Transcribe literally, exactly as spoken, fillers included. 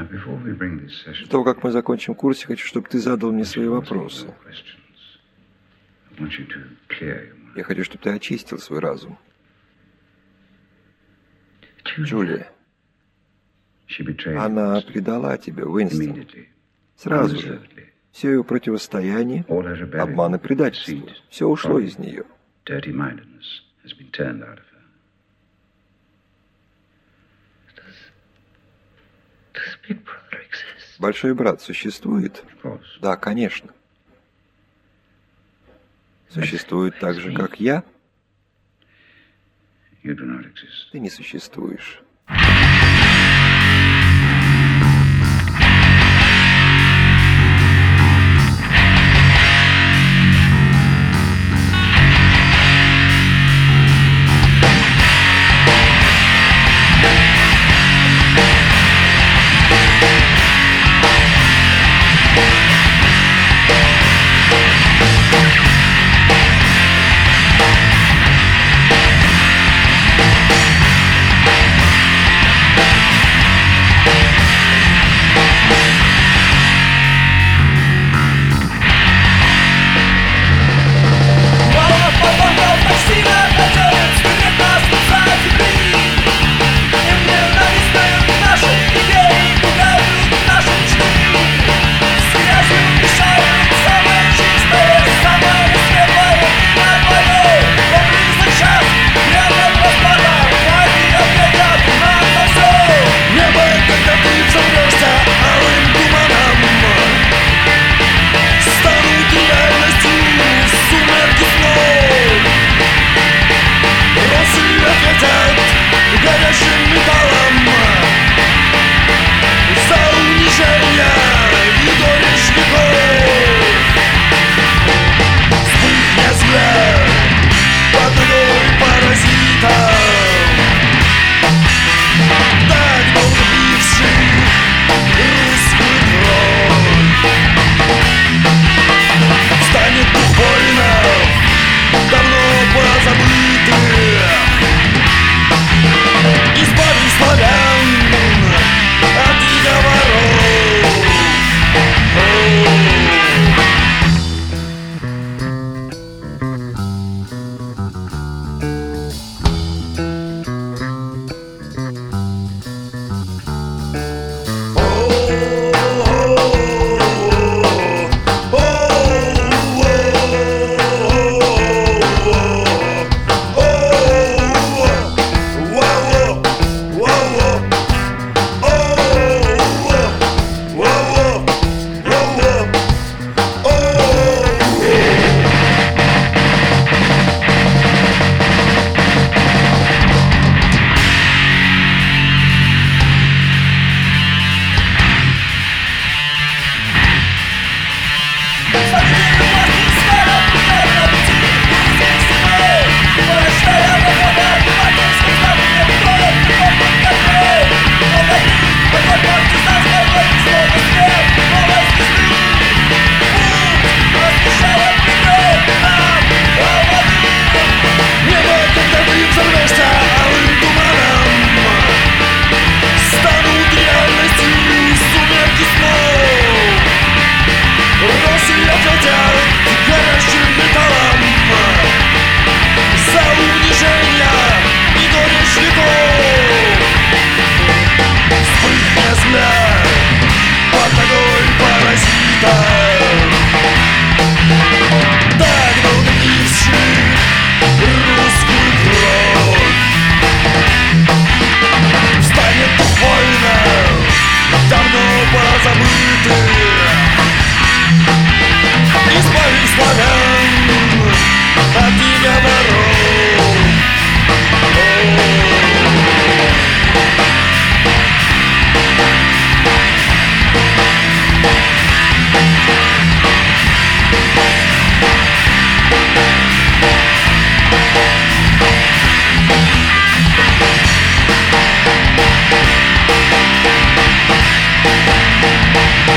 До того, как мы закончим курс, я хочу, чтобы ты задал мне свои вопросы. Я хочу, чтобы ты очистил свой разум. Джулия, она предала тебя, Уинстон. Сразу же. Все ее противостояние, обман и предательство. Все ушло из нее. Большой брат существует? Да, конечно. Существует так же, как я? Ты не существуешь. We'll be right back.